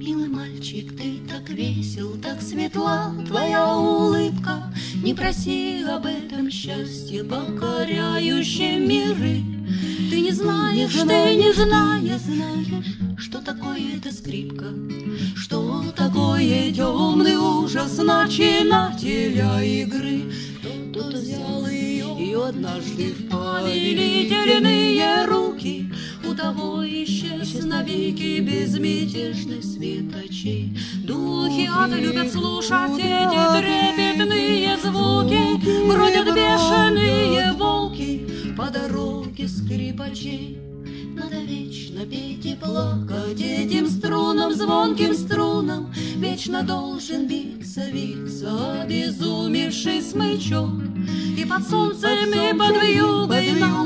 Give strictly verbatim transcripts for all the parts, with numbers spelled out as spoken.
Милый мальчик, ты так весел, так светла твоя улыбка. Не проси об этом счастье, покоряющее миры. Ты не знаешь, ты не знаешь, что такое эта скрипка, что такое темный ужас начинателя игры. Кто-то взял ее, ее однажды в повелительные руки. У того исчез навеки безмятежный свет очей. Духи ада любят слушать эти трепетные звуки, бродят бешеные волки по дороге скрипачей. Надо вечно петь и плакать этим струнам, звонким струнам. Вечно должен биться, виться обезумевший смычок. И под солнцем, и под вьюгой над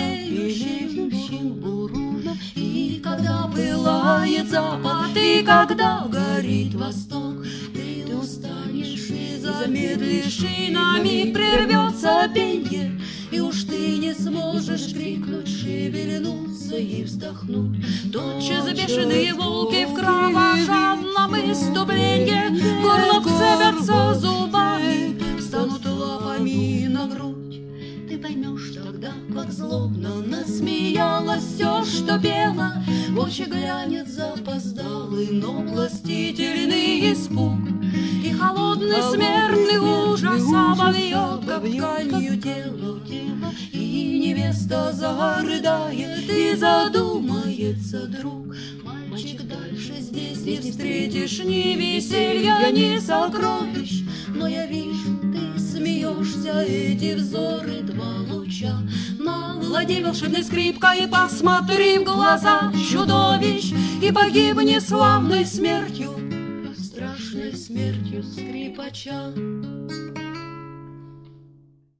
белеющим буруном. И когда пылает запад, и когда горит восток, ты устанешь и замедлишь, и на миг прервется пенье. И уж ты не сможешь крикнуть, шевельнуться и вздохнуть. Тотчас бешеные волки в кровожадном иступлении горло вцепятся зубами, встанут лапами на грудь. Ты поймешь тогда, как злобно насмеялась все, что пела. В очи глянет запоздалый, но властительный испуг. И холодный смертный ужас обовьет тканью тело. И невеста зарыдает, и задумается друг. Мальчик, дальше здесь не встретишь ни веселья, ни сокровищ. Но я вижу, ты смеешься, эти взоры два луча. Навладей волшебной скрипкой, посмотри в глаза чудовищ. И погибни славной смертью, страшной смертью скрипача.